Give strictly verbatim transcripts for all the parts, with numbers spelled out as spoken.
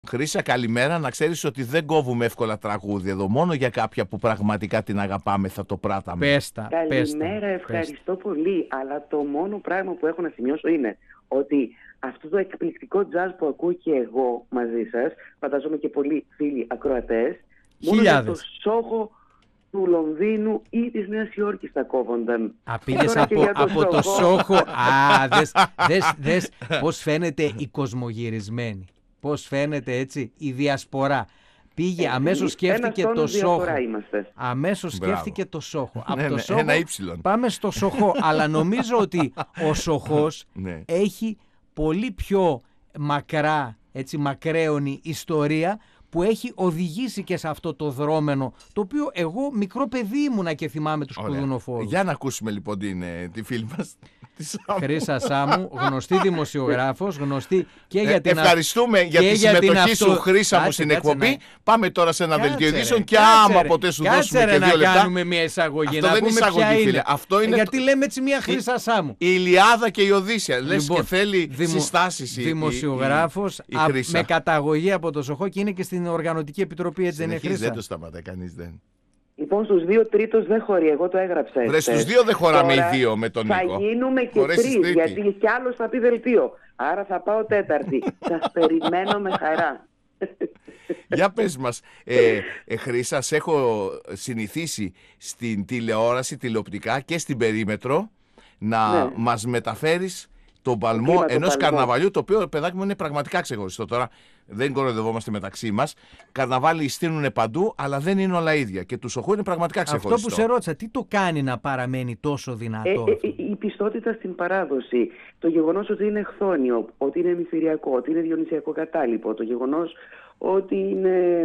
Χρύσα, καλημέρα. Να ξέρεις ότι δεν κόβουμε εύκολα τραγούδια εδώ. Μόνο για κάποια που πραγματικά την αγαπάμε θα το πράταμε. Πέστα, Καλημέρα, πέστα, ευχαριστώ πέστα. πολύ. Αλλά το μόνο πράγμα που έχω να σημειώσω είναι ότι αυτό το εκπληκτικό jazz που ακούω και εγώ μαζί σας, φαντάζομαι και πολλοί φίλοι ακροατές, μόνο για το Σόχο του Λονδίνου ή της Νέας Υόρκης θα κόβονταν. Α, πήγες από, από το Σόχο. Α, δες, δες, δες πώς φαίνεται η κοσμογυρισμένη. Πώς φαίνεται έτσι η διασπορά. Πήγε, αμέσως σκέφτηκε το Σόχο. Αμέσως σκέφτηκε το Σόχο. Από το Σόχο ένα ύψιλον. Πάμε στο Σοχό. Αλλά νομίζω ότι ο Σοχός ναι. έχει πολύ πιο μακρά, έτσι μακραίωνη ιστορία, που έχει οδηγήσει και σε αυτό το δρόμενο, το οποίο εγώ μικρό παιδί ήμουνα και θυμάμαι τους κουδουνοφόρους. Για να ακούσουμε λοιπόν την, τη φίλη μας. Χρύσα Σάμου, γνωστή δημοσιογράφος, γνωστή και για ε, την Ευχαριστούμε για τη συμμετοχή αυτο... σου, Χρύσα μου, στην εκπομπή. Να... Πάμε τώρα σε ένα δελτίο ειδήσεων και άμα ποτέ σου δώσουμε και δύο λεπτά. να κάνουμε μια εισαγωγή. Αυτό να δεν είναι εισαγωγή, φίλε. Αυτό είναι... Γιατί λέμε έτσι μια Χρύσα Σάμου. Η Ηλιάδα και η Οδύσσεια. Λοιπόν, λες και θέλει δημο... συστάσεις. Δημοσιογράφος η, η, η με καταγωγή από το Σοχό και είναι και στην Οργανωτική Επιτροπή, έτσι δεν είναι, Χρύσα? Δεν το σταματάει κανείς, δεν. Λοιπόν, στους δύο τρίτος δεν χωρεί, εγώ το έγραψα. Βρε, στους δύο δεν χωράμε οι δύο με τον θα Νίκο. Θα γίνουμε και τρεις, γιατί κι άλλος θα πει δελτίο. Άρα θα πάω τέταρτη. Σας περιμένω με χαρά. Για πες μας, ε, ε, Χρύσα, σε έχω συνηθίσει στην τηλεόραση, τηλεοπτικά και στην περίμετρο να ναι. μας μεταφέρεις τον παλμό ενός καρναβαλιού, το οποίο, παιδάκι μου, είναι πραγματικά ξεχωριστό. Τώρα δεν κοροϊδευόμαστε μεταξύ μας. Καρναβάλι στείλουν παντού, αλλά δεν είναι όλα ίδια. Και του Σοχού είναι πραγματικά ξεχωριστό. Αυτό που σε ρώτησα, τι το κάνει να παραμένει τόσο δυνατό? Ε, ε, η πιστότητα στην παράδοση. Το γεγονός ότι είναι χθόνιο, ότι είναι μυθυριακό, ότι είναι διονυσιακό κατάλοιπο. Το γεγονός ότι είναι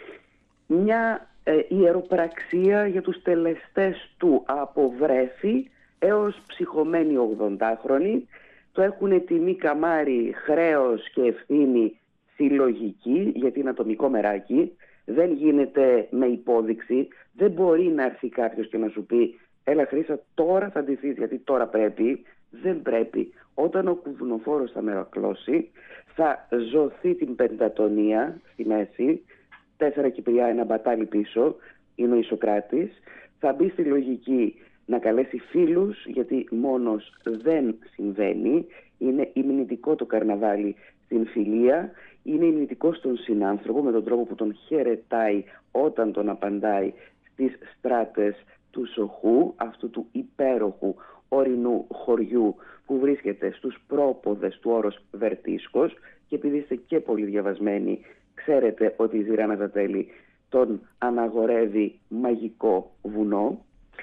μια ε, ιεροπραξία για τους τελεστές του από βρέφη έως ψυχωμένοι ογδοντάχρονοι. Το έχουν τιμή καμάρι, χρέος και ευθύνη συλλογική, γιατί είναι ατομικό μεράκι. Δεν γίνεται με υπόδειξη. Δεν μπορεί να έρθει κάποιος και να σου πει «Έλα Χρύσα, τώρα θα ντυθείς γιατί τώρα πρέπει». Δεν πρέπει. Όταν ο κουδουνοφόρος θα μερακλώσει, θα ζωθεί την πεντατονία στη μέση, τέσσερα Κυπριά, ένα μπατάλι πίσω, είναι ο Ισοκράτης. Θα μπει στη λογική να καλέσει φίλους, γιατί μόνος δεν συμβαίνει. Είναι υμνητικό το καρναβάλι στην φιλία, είναι υμνητικό στον συνάνθρωπο με τον τρόπο που τον χαιρετάει όταν τον απαντάει στις στράτες του Σοχού, αυτού του υπέροχου ορεινού χωριού που βρίσκεται στους πρόποδες του όρος Βερτίσκος, και επειδή είστε και πολύ διαβασμένοι, ξέρετε ότι η Ζηράνα Ζατέλη τον αναγορεύει μαγικό βουνό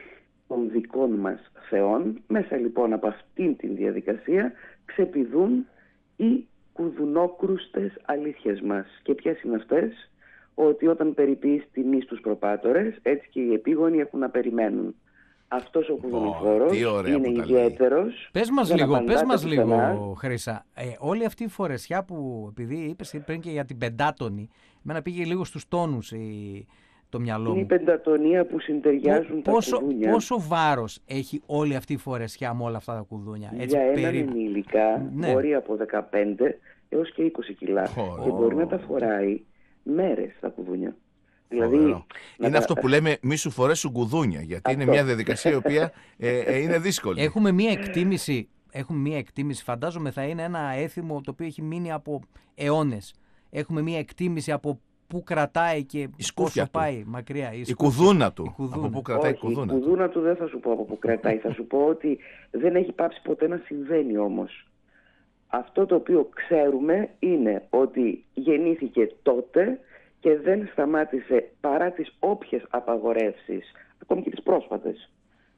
των δικών μας θεών. Μέσα λοιπόν από αυτήν την διαδικασία ξεπηδούν οι κουδουνόκρουστες αλήθειες μας. Και ποιες είναι αυτές? Ότι όταν περιποιείς τιμή στους προπάτορες, έτσι και οι επίγονοι έχουν να περιμένουν. Αυτός ο κουδουνοφόρος oh, είναι ιδιαίτερος. Πες μας λίγο, πες μας λίγο Χρύσα, ε, όλη αυτή η φορεσιά που, επειδή είπες πριν και για την πεντάτονη, εμένα πήγε λίγο στους τόνους η, το μυαλό μου. Είναι η πεντατονία που συντεριάζουν Πο, πόσο, τα κουδούνια. Πόσο βάρος έχει όλη αυτή η φορεσιά με όλα αυτά τα κουδούνια? Έτσι, για έναν περί... ενήλικα ναι. μπορεί από δεκαπέντε έως και είκοσι κιλά oh. και μπορεί να τα φοράει μέρες τα κουδούνια. Δηλαδή, είναι τα... αυτό που λέμε μη σου φορέσουν κουδούνια, γιατί αυτό. Είναι μια διαδικασία η οποία ε, ε, είναι δύσκολη. Έχουμε μια εκτίμηση, έχουμε μια εκτίμηση, φαντάζομαι θα είναι ένα έθιμο το οποίο έχει μείνει από αιώνες. Έχουμε μια εκτίμηση από πού κρατάει και πόσο του. πάει μακριά. Η, η κουδούνα του. Η κουδούνα. Από πού κρατάει Όχι, η κουδούνα, η κουδούνα του δεν θα σου πω από πού κρατάει. Θα σου πω ότι δεν έχει πάψει ποτέ να συμβαίνει όμως. Αυτό το οποίο ξέρουμε είναι ότι γεννήθηκε τότε και δεν σταμάτησε παρά τις όποιες απαγορεύσεις, ακόμη και τις πρόσφατες.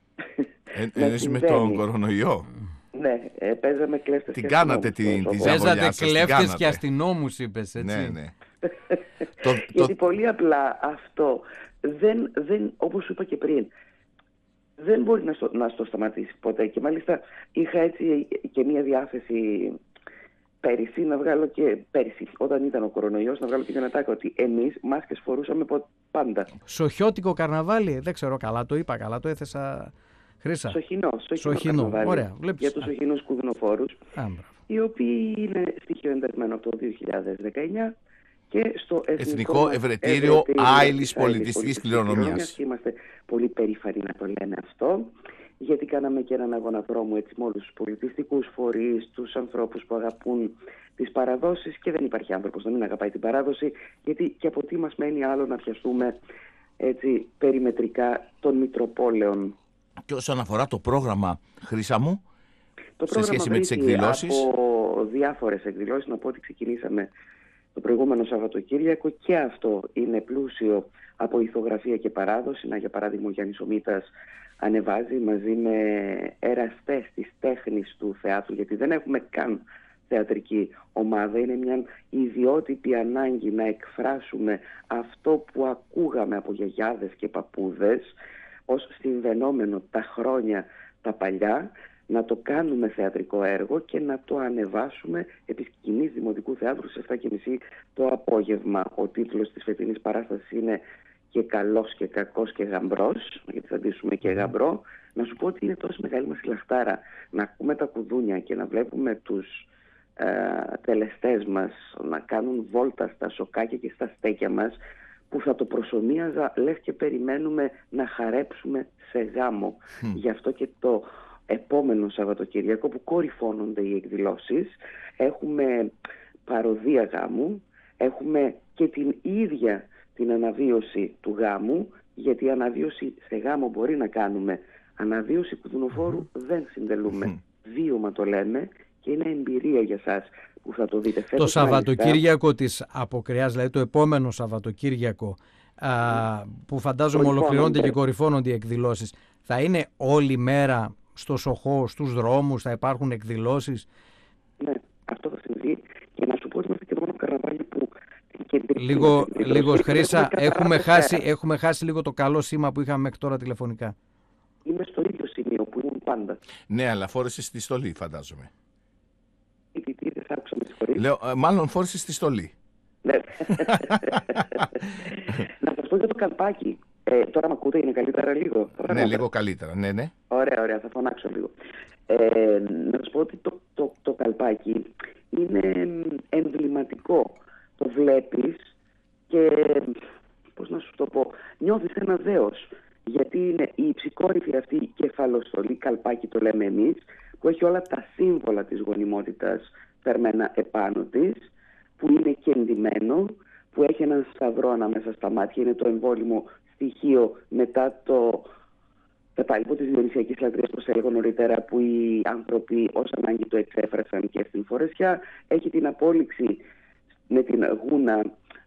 Εννοείς με τον κορονοϊό? Ναι, ε, παίζαμε κλέφτες. Την κάνατε την ζαβολιά σας. Παίζατε κλέφτες και αστυνόμους, είπες, έτσι. Ναι, ναι. το, Γιατί το... πολύ απλά αυτό, δεν, δεν, όπως σου είπα και πριν, δεν μπορεί να στο, να στο σταματήσει ποτέ. Και μάλιστα είχα έτσι και μία διάθεση πέρυσι να βγάλω και πέρυσι, όταν ήταν ο κορονοϊός, να βγάλω και μια τάκα ότι εμείς μάσκες φορούσαμε πάντα. Σοχιώτικο καρναβάλι, δεν ξέρω καλά, το είπα καλά, το έθεσα Χρύσα. Σοχινό, σοχινό, σοχινό. καρναβάλι. Ωραία, βλέπεις. Για τους σοχινούς κουδουνοφόρους, οι οποίοι είναι στοιχείο ενταγμένο από το δύο χιλιάδες δεκαεννιά και στο Εθνικό Ευρετήριο, Ευρετήριο Άειλης Πολιτιστικής Κληρονομιάς. Είμαστε πολύ περήφανοι να το λέμε αυτό, γιατί κάναμε και έναν αγώνα δρόμου έτσι με όλους τους πολιτιστικούς φορείς, τους ανθρώπους που αγαπούν τις παραδόσεις, και δεν υπάρχει άνθρωπος να μην αγαπάει την παράδοση, γιατί και από τι μας μένει άλλο να πιαστούμε έτσι περιμετρικά των Μητροπόλεων. Και όσον αφορά το πρόγραμμα, Χρύσα μου, το σε σχέση με τις εκδηλώσεις. Από διάφορες εκδηλώσεις, να πω ότι ξεκινήσαμε το προηγούμενο Σαββατοκύριακο, και αυτό είναι πλούσιο από ηθογραφία και παράδοση. Να, για παράδειγμα, ο Γιάννης Ομίτας ανεβάζει μαζί με εραστές της τέχνης του θεάτρου, γιατί δεν έχουμε καν θεατρική ομάδα. Είναι μια ιδιότυπη ανάγκη να εκφράσουμε αυτό που ακούγαμε από γιαγιάδες και παππούδες ως συμβαινόμενο τα χρόνια τα παλιά, να το κάνουμε θεατρικό έργο και να το ανεβάσουμε επί σκηνής Δημοτικού Θεάτρου στις εφτά και μισή το απόγευμα. Ο τίτλος της φετινής παράστασης είναι «Και καλός και κακός και γαμπρός», γιατί θα ντύσουμε και γαμπρό. Να σου πω ότι είναι τόσο μεγάλη μας η λαχτάρα να ακούμε τα κουδούνια και να βλέπουμε τους ε, τελεστές μας να κάνουν βόλτα στα σοκάκια και στα στέκια μας, που θα το προσομοίαζα λες και περιμένουμε να χαρέψουμε σε γάμο. Mm. Γι' αυτό και το επόμενο Σαββατοκύριακο, που κορυφώνονται οι εκδηλώσεις, έχουμε παροδία γάμου, έχουμε και την ίδια την αναβίωση του γάμου, γιατί η αναβίωση σε γάμο μπορεί να κάνουμε, αναβίωση κουδουνοφόρου mm. δεν συντελούμε. Mm. Βίωμα το λέμε, και είναι εμπειρία για σας που θα το δείτε. Το Σαββατοκύριακο μάλιστα της Αποκριάς, δηλαδή το επόμενο Σαββατοκύριακο, α, που φαντάζομαι ολοκληρώνονται και κορυφώνονται οι εκδηλώσεις, θα είναι όλη μέρα στο Σοχό, στους δρόμους, θα υπάρχουν εκδηλώσεις? Ναι, αυτό θα συμβεί, και να σου πω ότι είμαστε και το μόνο καρναβάλι που... Λίγο, λίγο Χρύσα, έχουμε χάσει, έχουμε χάσει λίγο το καλό σήμα που είχαμε μέχρι τώρα τηλεφωνικά. Είμαι στο ίδιο σημείο που ήμουν πάντα. Ναι, αλλά φόρεσες τη στολή, φαντάζομαι. Τι, τι, δεν σ' άκουσα, με συγχωρείς. Λέω, μάλλον φόρεσες τη στολή. Ναι. Να σας πω για το καλπάκι. Ε, τώρα μ' ακούτε, είναι καλύτερα λίγο? Ναι, λίγο καλύτερα, ναι, ναι. Ωραία, ωραία, θα φωνάξω λίγο. Ε, να σας πω ότι το, το, το καλπάκι είναι εμβληματικό. Το βλέπεις και, πώς να σου το πω, νιώθεις ένα δέος. Γιατί είναι η υψηκόρυφη αυτή κεφαλοστολή, καλπάκι το λέμε εμείς, που έχει όλα τα σύμβολα της γονιμότητας φερμένα επάνω της, που είναι και εντυμένο, που έχει έναν σταυρό ανάμεσα στα μάτια, είναι το εμβόλυμο στοιχείο μετά το κατάλοιπο της διονυσιακής λατρείας, όπως έλεγα νωρίτερα, που οι άνθρωποι ως ανάγκη το εξέφρασαν και στην φορεσιά. Έχει την απόλυξη με την γούνα,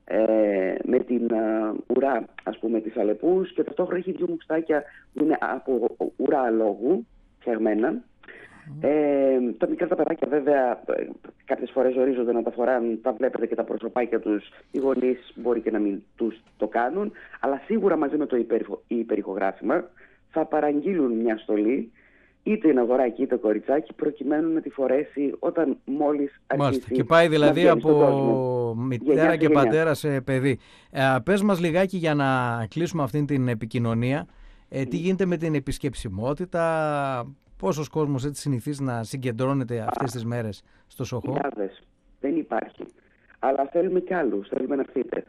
ε, με την uh, ουρά, ας πούμε, της Αλεπούς, και ταυτόχρονα έχει δύο μουστάκια που είναι από ουρά αλόγου φτιαγμένα. Mm. Ε, τα μικρά τα παιδάκια βέβαια κάποιες φορές ορίζονται να τα φοράνε, τα βλέπετε και τα προσωπάκια τους, οι γονείς μπορεί και να μην τους το κάνουν, αλλά σίγουρα μαζί με το υπερηχο, υπερηχογράφημα θα παραγγείλουν μια στολή, είτε είναι αγοράκι είτε κοριτσάκι, προκειμένου να τη φορέσει όταν μόλις αρχίσει. Μάλιστα. Και πάει δηλαδή από μητέρα και πατέρα σε παιδί. Ε, πες μας λιγάκι, για να κλείσουμε αυτή την επικοινωνία, ε, τι γίνεται με την επισκεψιμότητα, πόσος κόσμος έτσι συνηθίζει να συγκεντρώνεται αυτές Α, τις μέρες στο Σοχό? Χιλιάδες. Δεν υπάρχει. Αλλά θέλουμε κι άλλους, θέλουμε να έρθετε.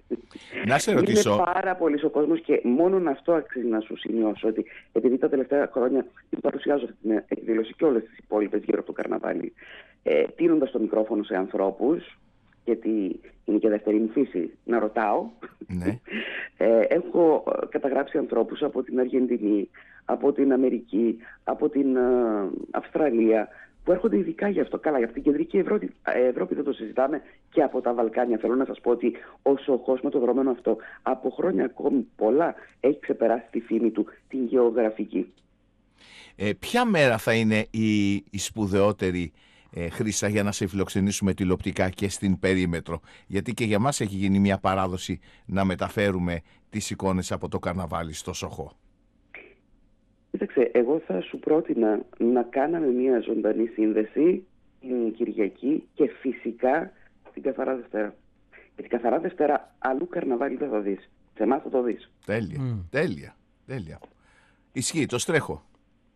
Να σε ρωτήσω. Είναι πάρα πολύ ο κόσμος, και μόνον αυτό αξίζει να σου σημειώσω, ότι επειδή τα τελευταία χρόνια την παρουσιάζω αυτή την εκδήλωση και όλες τις υπόλοιπες γύρω από το καρναβάλι, ε, τίνοντας το μικρόφωνο σε ανθρώπους, γιατί είναι και δεύτερη μου φύση να ρωτάω, ναι. ε, έχω καταγράψει ανθρώπους από την Αργεντινή, από την Αμερική, από την uh, Αυστραλία, που έρχονται ειδικά γι' αυτό. Καλά, για αυτήν την κεντρική Ευρώπη, Ευρώπη δεν το συζητάμε, και από τα Βαλκάνια. Θέλω να σας πω ότι ο Σοχός με το δρόμενο αυτό από χρόνια ακόμη πολλά έχει ξεπεράσει τη φήμη του, την γεωγραφική. Ε, ποια μέρα θα είναι η, η σπουδαιότερη, ε, Χρύσα, για να σε φιλοξενήσουμε τηλεοπτικά και στην περίμετρο? Γιατί και για μας έχει γίνει μια παράδοση να μεταφέρουμε τις εικόνες από το καρναβάλι στο Σοχό. Κοίταξε, εγώ θα σου πρότεινα να κάναμε μια ζωντανή σύνδεση την Κυριακή και φυσικά την Καθαρά Δευτέρα. Γιατί Καθαρά Δευτέρα αλλού καρναβάλι δεν θα δεις. Σε εμάς θα το δεις. Τέλεια, mm. τέλεια, τέλεια. Ισχύει, το στρέχω.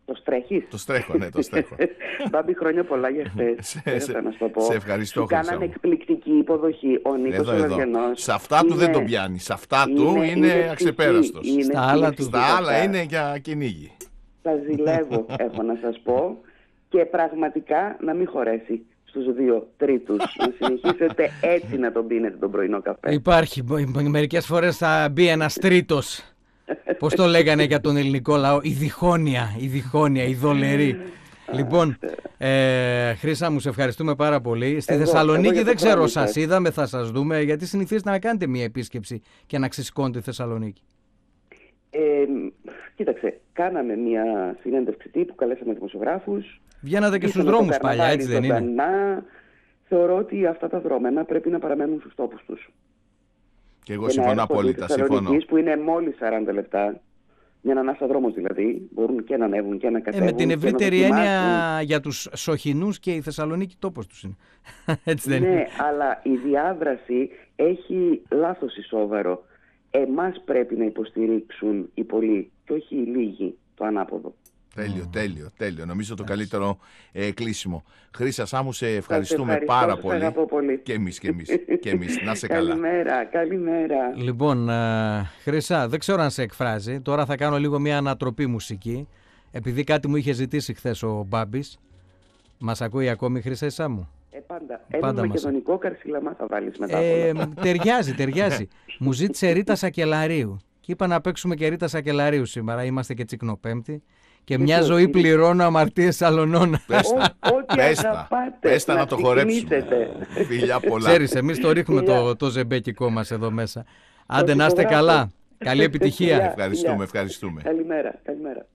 Το στρέχεις? Το στρέχω, ναι, το στρέχω. Μπάμπη, χρόνια πολλά για χθες. σε, να σου το πω. σε ευχαριστώ, Χρυσά. Κάνανε εκπληκτική υποδοχή. Ο Νίκος ο Λαριανός. Σε αυτά είναι, του δεν τον πιάνει. Σε αυτά του είναι, είναι αξεπέραστος. Είναι, Στα άλλα, του, στα άλλα είναι για κυνήγι. Τα ζηλεύω, έχω να σας πω. Και πραγματικά να μην χωρέσει στους δύο τρίτους. Να συνεχίσετε έτσι να τον πίνετε τον πρωινό καφέ. Υπάρχει. Μερικές φορές θα μπει ένας τρίτος. Πώς το λέγανε για τον ελληνικό λαό? Η διχόνοια, η διχόνοια, η δολερή. Λοιπόν, ε, Χρύσα μου, σε ευχαριστούμε πάρα πολύ. Στη εγώ, Θεσσαλονίκη εγώ δεν ξέρω, σας είδαμε, θα σας δούμε, γιατί συνηθίζετε να κάνετε μια επίσκεψη και να ξεσηκώνετε τη Θεσσαλονίκη. Ε, κοίταξε, κάναμε μια συνέντευξη τύπου, καλέσαμε δημοσιογράφους. Βγαίνατε και στους δρόμους παλιά, έτσι δεν είναι? Κανά. Θεωρώ ότι αυτά τα δρόμενα πρέπει να παραμένουν στους τόπους τους. Και εγώ συμφωνώ απόλυτα. Συμφωνώ. Που είναι μόλις σαράντα λεπτά, για έναν αυτοδρόμος δηλαδή, μπορούν και να ανέβουν και να κατέβουν. Ε, με την ευρύτερη έννοια για τους Σοχινούς και η Θεσσαλονίκη τόπος τους είναι. Έτσι δεν ναι, είναι? αλλά η διάδραση έχει λάθος ισόβαρο. Εμάς πρέπει να υποστηρίξουν οι πολλοί και όχι οι λίγοι, το ανάποδο. Τέλειο, mm. τέλειο, τέλειο. Νομίζω το καλύτερο ε, κλείσιμο. Χρύσα Σάμου, σε ευχαριστούμε πάρα πολύ. πολύ. Και εμείς, και εμείς, και εμείς. Να σε καλά. Καλημέρα, καλημέρα. Λοιπόν, ε, Χρύσα, δεν ξέρω αν σε εκφράζει. Τώρα θα κάνω λίγο μια ανατροπή μουσική. Επειδή κάτι μου είχε ζητήσει χθες ο Μπάμπης. Μας ακούει ακόμη, Χρύσα Σάμου? Ε, πάντα. Ένα μακεδονικό καρσιλαμά θα βάλεις μετά. Ε, ταιριάζει, ταιριάζει. Μου ζήτησε Ρίτα Σακελαρίου. Και είπα να παίξουμε και Ρίτα Σακελαρίου σήμερα. Είμαστε και Τσικνοπέμπτη. Και μια ζωή πληρώνω αμαρτίες αλωνών. Πέστα να το χορέψουμε. Φιλιά πολλά. Ξέρεις, εμείς το ρίχνουμε το, το ζεμπέκικό μας εδώ μέσα. Άντε να είστε καλά. Καλή επιτυχία. Ευχαριστούμε, ευχαριστούμε. Καλημέρα, καλημέρα.